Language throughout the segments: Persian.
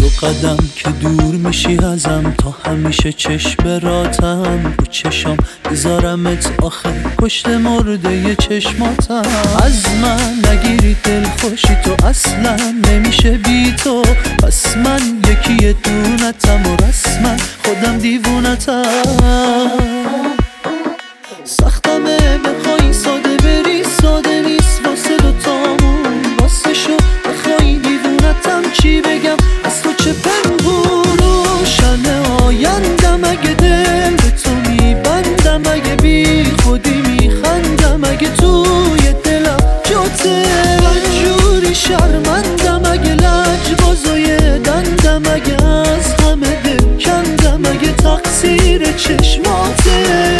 قدم که دور میشی ازم، تا همیشه چشم راتم رو چشم بذارمت آخر کشت مرده چشماتم. از من نگیری دل خوشی تو اصلا نمیشه بی تو، پس من یکی دونتم و رسما خودم دیوونتم. سختمه بخوای ساده بری ساده نیست واسه دوتامون، واسه شو بخوای دیوونتم چی بگم از تو چه پنهون. روشن آیندم اگه دل به تو میبندم، اگه بی خودی میخندم، اگه توی دلم جاته جوری شرمندم، اگه لجبازای دندم، اگه از همه دل کندم، اگه تقصیر چشماته.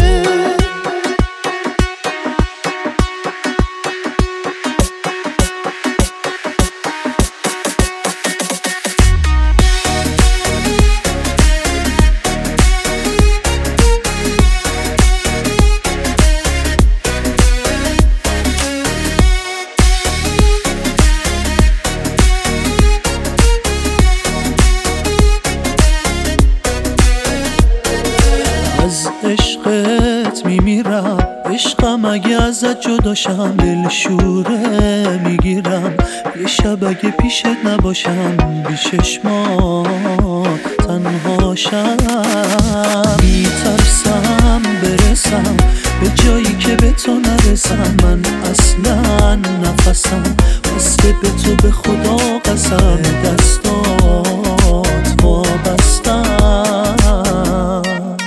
از عشقت میمیرم، عشقم اگه ازت جداشم دل شوره میگیرم. یه شب اگه پیشت نباشم بی چشمات تنهاشم. میترسم برسم به جایی که به تو نرسم، من اصلا نفسم بسته به تو به خدا قسم، دستات وابستم.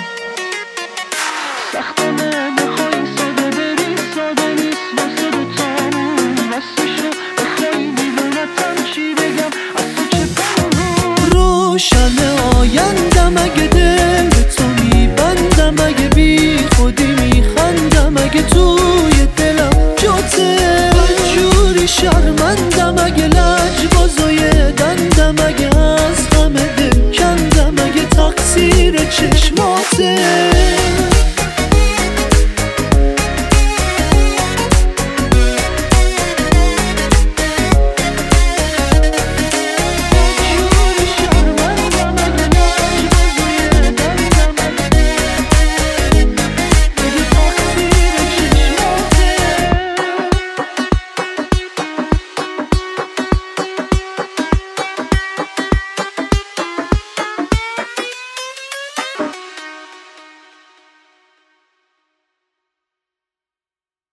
سختمه بخوای ساده بری ساده نیست واسه دوتامون، واسه شو بخوای دیوونتم چی بگم از تو چه پنهون. روشن آیندم اگه دل به تو میبندم، اگه بی خودی میخندم، اگه توی دلم جاته جوری شرمندم،